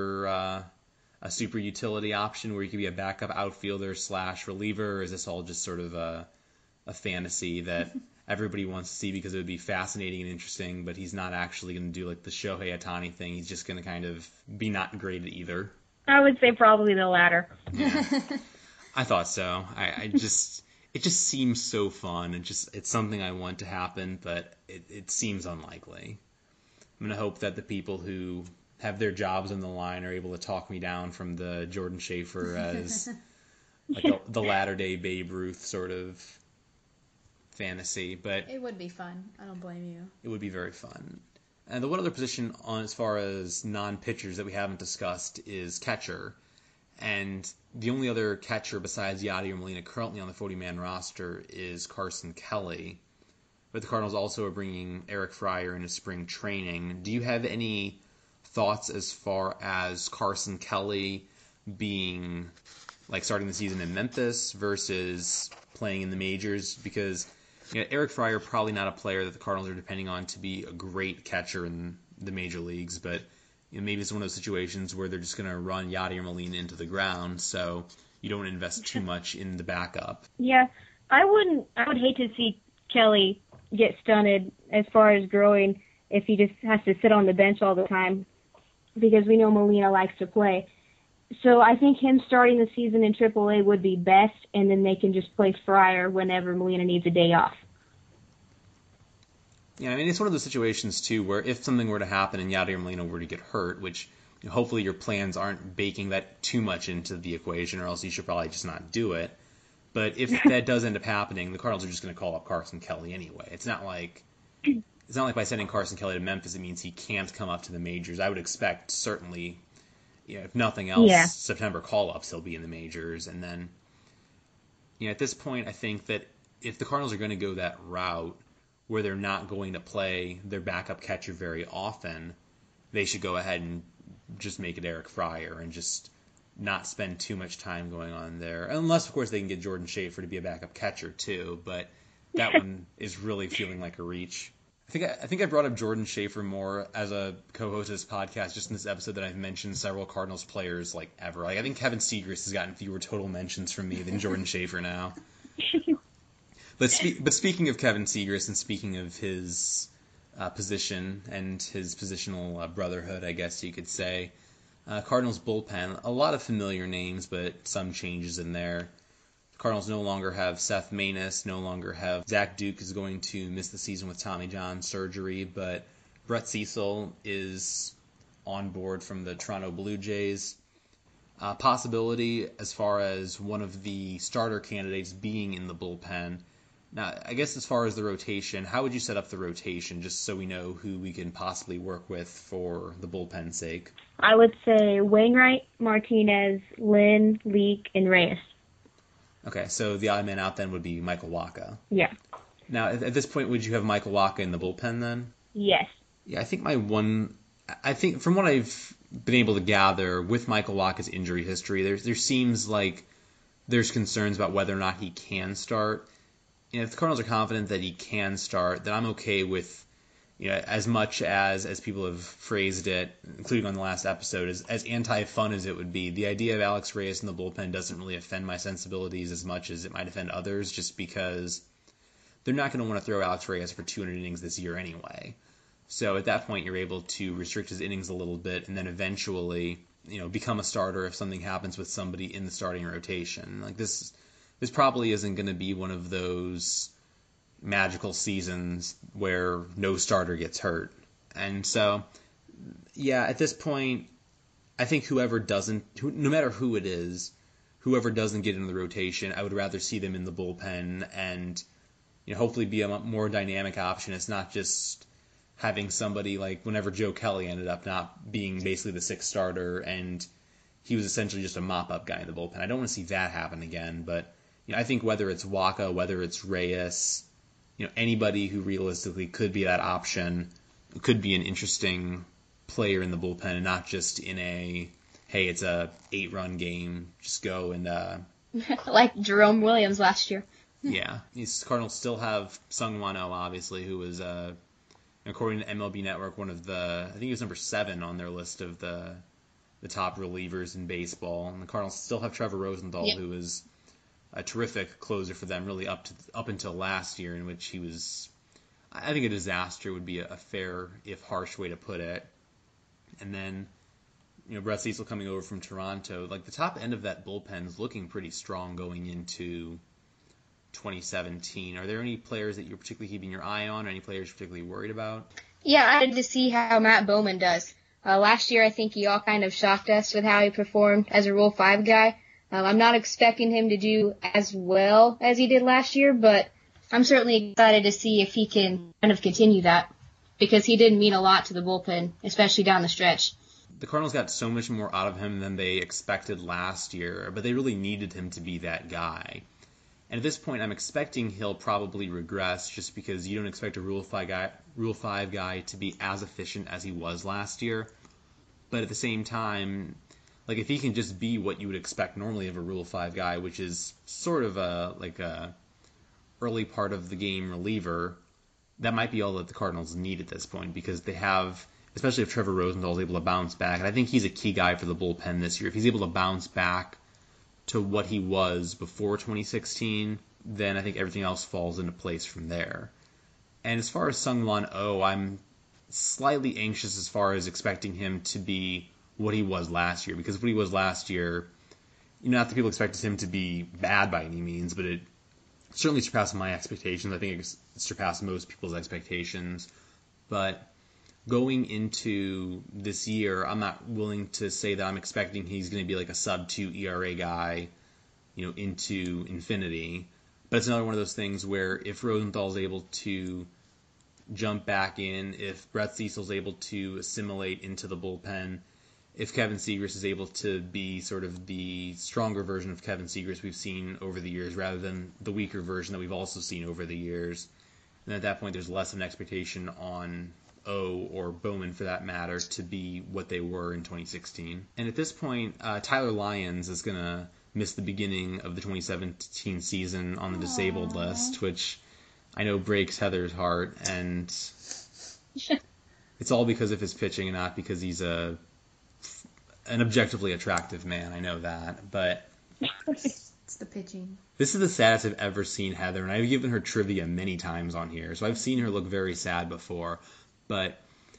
super utility option where you could be a backup outfielder / reliever, or is this all just sort of a fantasy that everybody wants to see because it would be fascinating and interesting, but he's not actually going to do like the Shohei Ohtani thing? He's just going to kind of be not great at either. I would say probably the latter. Yeah. I thought so. It just seems so fun. It's something I want to happen, but it seems unlikely. I'm going to hope that the people who have their jobs on the line are able to talk me down from the Jordan Schaefer as like the latter-day Babe Ruth sort of fantasy. But it would be fun. I don't blame you. It would be very fun. And the one other position on as far as non-pitchers that we haven't discussed is catcher. And the only other catcher besides Yadier Molina currently on the 40-man roster is Carson Kelly. But the Cardinals also are bringing Eric Fryer into spring training. Do you have any thoughts as far as Carson Kelly being like starting the season in Memphis versus playing in the majors? Because Eric Fryer probably not a player that the Cardinals are depending on to be a great catcher in the major leagues, but maybe it's one of those situations where they're just going to run Yadier Molina into the ground, so you don't invest too much in the backup. Yeah, I would hate to see Kelly get stunted as far as growing if he just has to sit on the bench all the time, because we know Molina likes to play. So I think him starting the season in AAA would be best, and then they can just play Fryer whenever Molina needs a day off. Yeah, it's one of those situations, too, where if something were to happen and Yadier Molina were to get hurt, which hopefully your plans aren't baking that too much into the equation, or else you should probably just not do it. But if that does end up happening, the Cardinals are just going to call up Carson Kelly anyway. It's not like by sending Carson Kelly to Memphis it means he can't come up to the majors. I would expect certainly, if nothing else, September call-ups he'll be in the majors. And then, at this point, I think that if the Cardinals are going to go that route where they're not going to play their backup catcher very often, they should go ahead and just make it Eric Fryer and just not spend too much time going on there. Unless, of course, they can get Jordan Schaefer to be a backup catcher, too. But that one is really feeling like a reach. I think I brought up Jordan Schaefer more as a co-host of this podcast just in this episode that I've mentioned several Cardinals players like ever. Like I think Kevin Segrist has gotten fewer total mentions from me than Jordan Schaefer now. But speaking of Kevin Segrist and speaking of his position and his positional brotherhood, I guess you could say, Cardinals bullpen, a lot of familiar names, but some changes in there. Cardinals no longer have Seth Maness, no longer have Zach Duke is going to miss the season with Tommy John surgery, but Brett Cecil is on board from the Toronto Blue Jays. Possibility as far as one of the starter candidates being in the bullpen. Now, I guess as far as the rotation, how would you set up the rotation just so we know who we can possibly work with for the bullpen's sake? I would say Wainwright, Martinez, Lynn, Leake, and Reyes. Okay, so the odd man out then would be Michael Wacha. Yeah. Now, at this point, would you have Michael Wacha in the bullpen then? Yes. Yeah, I think from what I've been able to gather with Michael Wacha's injury history, there seems like there's concerns about whether or not he can start. If the Cardinals are confident that he can start, then I'm okay with, as much as people have phrased it, including on the last episode, as anti-fun as it would be, the idea of Alex Reyes in the bullpen doesn't really offend my sensibilities as much as it might offend others, just because they're not going to want to throw Alex Reyes for 200 innings this year anyway. So at that point, you're able to restrict his innings a little bit and then eventually, become a starter if something happens with somebody in the starting rotation. Like this probably isn't going to be one of those magical seasons where no starter gets hurt. And so, yeah, at this point, I think no matter who it is, whoever doesn't get into the rotation, I would rather see them in the bullpen and hopefully be a more dynamic option. It's not just having somebody like whenever Joe Kelly ended up not being basically the sixth starter and he was essentially just a mop-up guy in the bullpen. I don't want to see that happen again, but I think whether it's Wacha, whether it's Reyes, anybody who realistically could be that option could be an interesting player in the bullpen and not just in hey, it's a 8-run game, just go and like Jerome Williams last year. Yeah, these Cardinals still have Sung-Hwan Oh, obviously, who was according to MLB Network I think he was number 7 on their list of the top relievers in baseball. And the Cardinals still have Trevor Rosenthal, who was a terrific closer for them, really up until last year, in which he was, I think, a disaster would be a fair, if harsh, way to put it. And then, Brett Cecil coming over from Toronto, like the top end of that bullpen is looking pretty strong going into 2017. Are there any players that you're particularly keeping your eye on, or any players you're particularly worried about? Yeah, I had to see how Matt Bowman does. Last year, I think he all kind of shocked us with how he performed as a Rule 5 guy. I'm not expecting him to do as well as he did last year, but I'm certainly excited to see if he can kind of continue that, because he did mean a lot to the bullpen, especially down the stretch. The Cardinals got so much more out of him than they expected last year, but they really needed him to be that guy. And at this point, I'm expecting he'll probably regress just because you don't expect a Rule 5 guy to be as efficient as he was last year. But at the same time, like if he can just be what you would expect normally of a Rule 5 guy, which is sort of a early part of the game reliever, that might be all that the Cardinals need at this point, because they have, especially if Trevor Rosenthal is able to bounce back, and I think he's a key guy for the bullpen this year. If he's able to bounce back to what he was before 2016, then I think everything else falls into place from there. And as far as Sung-Hwan Oh, I'm slightly anxious as far as expecting him to be what he was last year, because what he was last year, not that people expected him to be bad by any means, but it certainly surpassed my expectations. I think it surpassed most people's expectations. But going into this year, I'm not willing to say that I'm expecting he's going to be like a sub-2 ERA guy, into infinity. But it's another one of those things where if Rosenthal's able to jump back in, if Brett Cecil's able to assimilate into the bullpen, if Kevin Segrist is able to be sort of the stronger version of Kevin Segrist we've seen over the years rather than the weaker version that we've also seen over the years, then at that point there's less of an expectation on O or Bowman for that matter to be what they were in 2016. And at this point, Tyler Lyons is going to miss the beginning of the 2017 season on the disabled list, which I know breaks Heather's heart, and it's all because of his pitching and not because he's an objectively attractive man. I know that, but It's the pitching. this is the saddest I've ever seen Heather, and I've given her trivia many times on here, so I've seen her look very sad before. But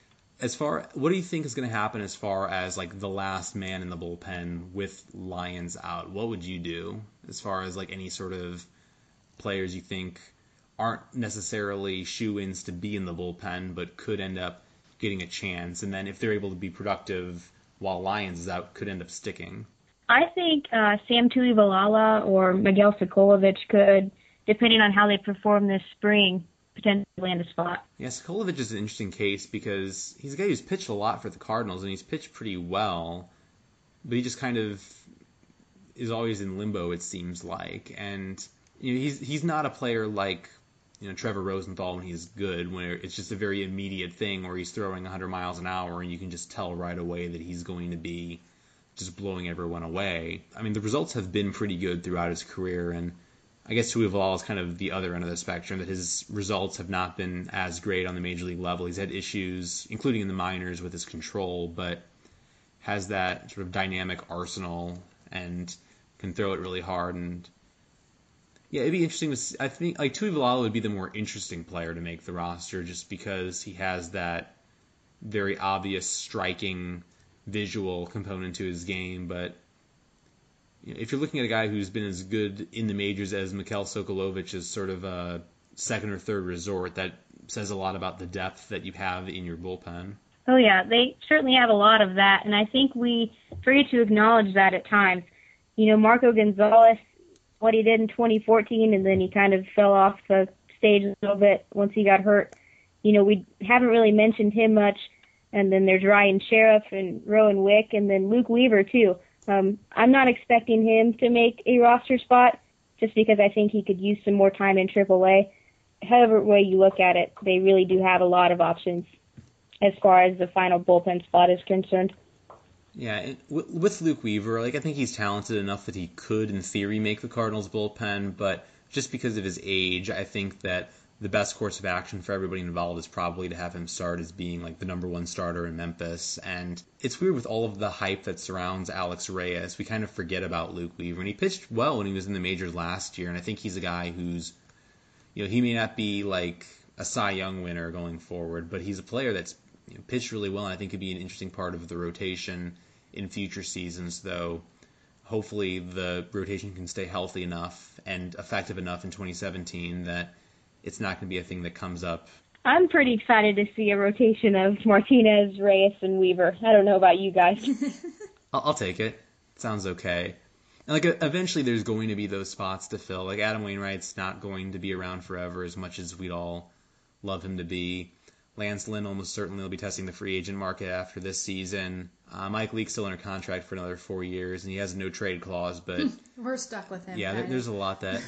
what do you think is going to happen as far as like the last man in the bullpen with Lyons out? What would you do as far as like any sort of players you think aren't necessarily shoe-ins to be in the bullpen, but could end up getting a chance, and then if they're able to be productive while Lyons is out, could end up sticking? I think Sam Tuivailala or Miguel Sokolovic could, depending on how they perform this spring, potentially land a spot. Yeah, Sokolovic is an interesting case because he's a guy who's pitched a lot for the Cardinals, and he's pitched pretty well, but he just kind of is always in limbo, it seems like. And you know, he's not a player like Trevor Rosenthal when he's good, where it's just a very immediate thing where he's throwing 100 miles an hour and you can just tell right away that he's going to be just blowing everyone away. I mean, the results have been pretty good throughout his career, and I guess Tuivailala is kind of the other end of the spectrum, that his results have not been as great on the major league level. He's had issues, including in the minors, with his control, but has that sort of dynamic arsenal and can throw it really hard. And yeah, it'd be interesting to see. I think like Tuivailala would be the more interesting player to make the roster, just because he has that very obvious striking visual component to his game. But if you're looking at a guy who's been as good in the majors as Miguel Sokolovic as sort of a second or third resort, that says a lot about the depth that you have in your bullpen. Oh, yeah, they certainly have a lot of that, and I think we forget to acknowledge that at times. Marco Gonzalez, what he did in 2014, and then he kind of fell off the stage a little bit once he got hurt. We haven't really mentioned him much, and then there's Ryan Sheriff and Rowan Wick, and then Luke Weaver, too. I'm not expecting him to make a roster spot just because I think he could use some more time in AAA. However way you look at it, they really do have a lot of options as far as the final bullpen spot is concerned. Yeah, and with Luke Weaver, I think he's talented enough that he could, in theory, make the Cardinals bullpen, but just because of his age, I think that the best course of action for everybody involved is probably to have him start as being like the number one starter in Memphis. And it's weird with all of the hype that surrounds Alex Reyes, we kind of forget about Luke Weaver. And he pitched well when he was in the majors last year, and I think he's a guy who's, he may not be like a Cy Young winner going forward, but he's a player that's pitched really well, and I think could be an interesting part of the rotation in future seasons, though hopefully the rotation can stay healthy enough and effective enough in 2017 that it's not going to be a thing that comes up. I'm pretty excited to see a rotation of Martinez, Reyes, and Weaver. I don't know about you guys. I'll take it. Sounds okay. And eventually there's going to be those spots to fill. Like Adam Wainwright's not going to be around forever as much as we'd all love him to be. Lance Lynn almost certainly will be testing the free agent market after this season. Mike Leake's still under contract for another 4 years, and he has a no-trade clause, but we're stuck with him. Yeah, there's a lot that...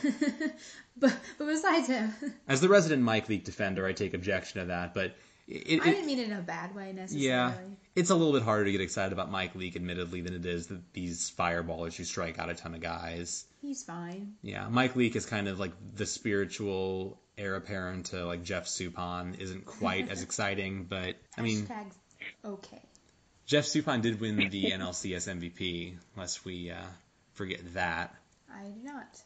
but besides him... As the resident Mike Leake defender, I take objection to that, but... I didn't mean it in a bad way, necessarily. Yeah, it's a little bit harder to get excited about Mike Leake, admittedly, than it is these fireballers who strike out a ton of guys. He's fine. Yeah, Mike Leake is kind of like the spiritual heir apparent to like Jeff Suppan. Isn't quite as exciting, but I mean... Okay. Jeff Suppan did win the NLCS MVP, lest we forget that. I do not.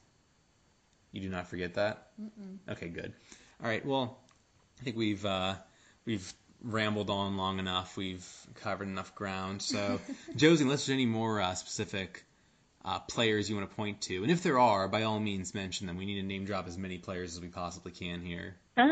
You do not forget that? Mm-mm. Okay, good. All right, well, I think we've rambled on long enough. We've covered enough ground. So, Josie, unless there's any more specific players you want to point to, and if there are, by all means mention them. We need to name drop as many players as we possibly can here.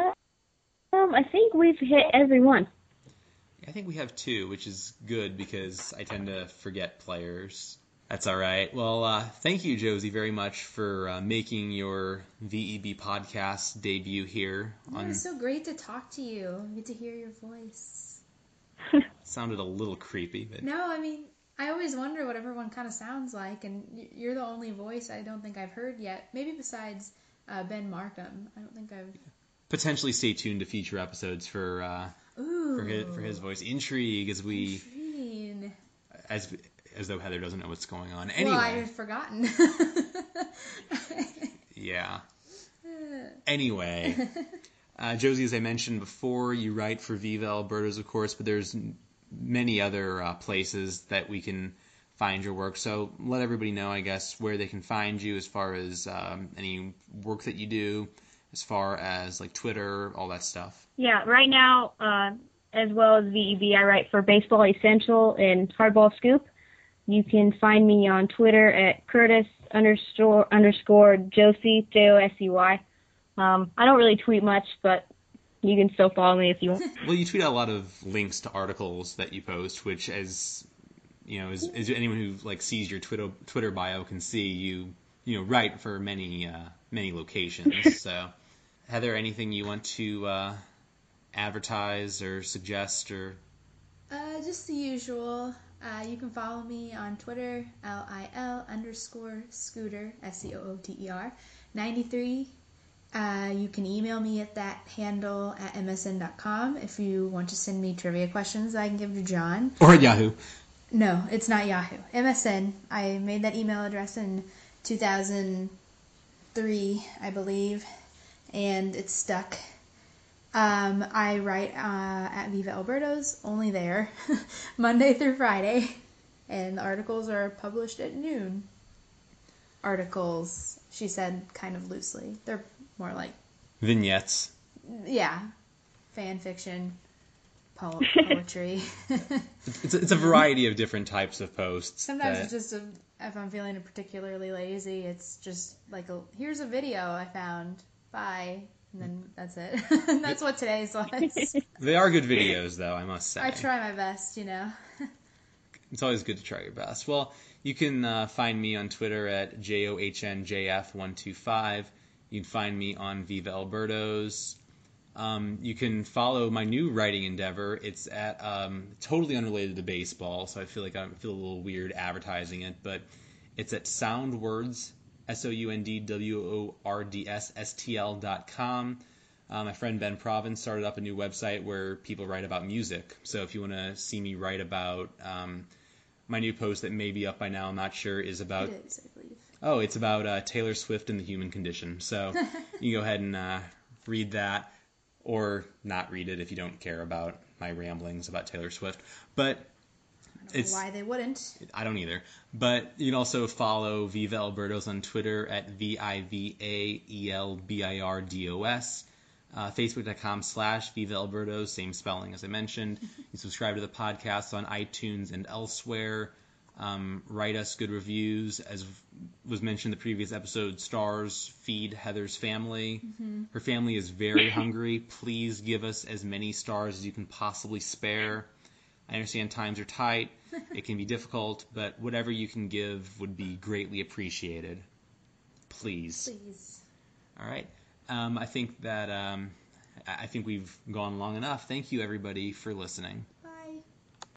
I think we've hit everyone. I think we have two, which is good because I tend to forget players. That's all right. Well, thank you, Josie, very much for making your VEB podcast debut here. It's so great to talk to you. I get to hear your voice. Sounded a little creepy. But... No, I mean, I always wonder what everyone kind of sounds like, and you're the only voice I don't think I've heard yet. Maybe besides Ben Markham. I don't think I've... Potentially stay tuned to future episodes for his voice. Intrigue as we... Intrigue. As though Heather doesn't know what's going on. Anyway. Well, I had forgotten. Yeah. Anyway, Josie, as I mentioned before, you write for Viva Alberto's, of course, but there's many other places that we can find your work. So let everybody know, I guess, where they can find you as far as any work that you do, as far as like Twitter, all that stuff. Yeah, right now, as well as VEB, I write for Baseball Essential and Hardball Scoop. You can find me on Twitter at Curtis_Josie, Josey. I don't really tweet much, but you can still follow me if you want. Well, you tweet out a lot of links to articles that you post, which, as you know, as anyone who like sees your Twitter bio can see, you write for many locations. So, Heather, anything you want to advertise or suggest or? Just the usual. You can follow me on Twitter, LIL_Scooter, SCOOTER 93. You can email me at that handle at msn.com if you want to send me trivia questions that I can give to John. Or at Yahoo. No, it's not Yahoo. MSN. I made that email address in 2003, I believe, and it's stuck. I write at Viva Alberto's, only there, Monday through Friday, and the articles are published at noon. Articles, she said kind of loosely. They're more like... vignettes. Yeah. Fan fiction, poetry. It's a variety of different types of posts. Sometimes it's just, if I'm feeling particularly lazy, it's just like, here's a video I found. Bye. And then that's it. That's what today's was. They are good videos, though, I must say. I try my best, It's always good to try your best. Well, you can find me on Twitter at JOHNJF125. You can find me on Viva Alberto's. You can follow my new writing endeavor. It's at totally unrelated to baseball, so I feel a little weird advertising it, but it's at Soundwords, SOUNDWORDSSTL.com. My friend Ben Province started up a new website where people write about music. So if you want to see me write about my new post that may be up by now, I'm not sure, is about... It is, I believe. Oh, it's about Taylor Swift and the human condition. So you can go ahead and read that, or not read it if you don't care about my ramblings about Taylor Swift. But it's why they wouldn't. I don't either. But you can also follow Viva Alberto's on Twitter at VIVAELBIRDOS. Facebook.com/Viva Alberto's, same spelling as I mentioned. You subscribe to the podcast on iTunes and elsewhere. Write us good reviews. As was mentioned in the previous episode, stars feed Heather's family. Mm-hmm. Her family is very hungry. Please give us as many stars as you can possibly spare. I understand times are tight. It can be difficult, but whatever you can give would be greatly appreciated. Please. Please. All right. I think we've gone long enough. Thank you, everybody, for listening.